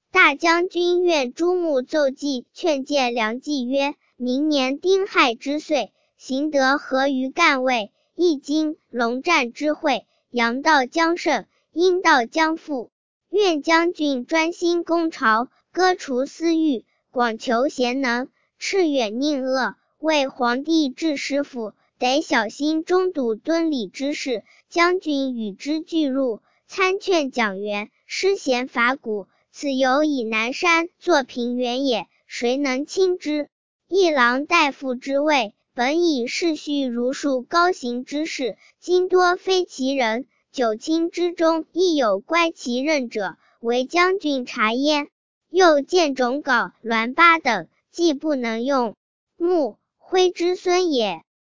大将军愿朱穆奏计，劝谏梁冀曰：明年丁亥之岁，行得合于干位，易经龙战之会，阳道将盛，阴道将复。愿将军专心攻朝，割除私欲，广求贤能，斥远佞恶，为皇帝治师府，得小心中笃敦礼之事。将军与之俱入，参劝讲员，施贤伐古。此犹以南山作平原也，谁能亲之？一郎大夫之位，本以世序儒术高行之士，今多非其人。九卿之中亦有乖其任者，为将军察焉。又见种稿、栾巴等，既不能用，穆徽之孙也。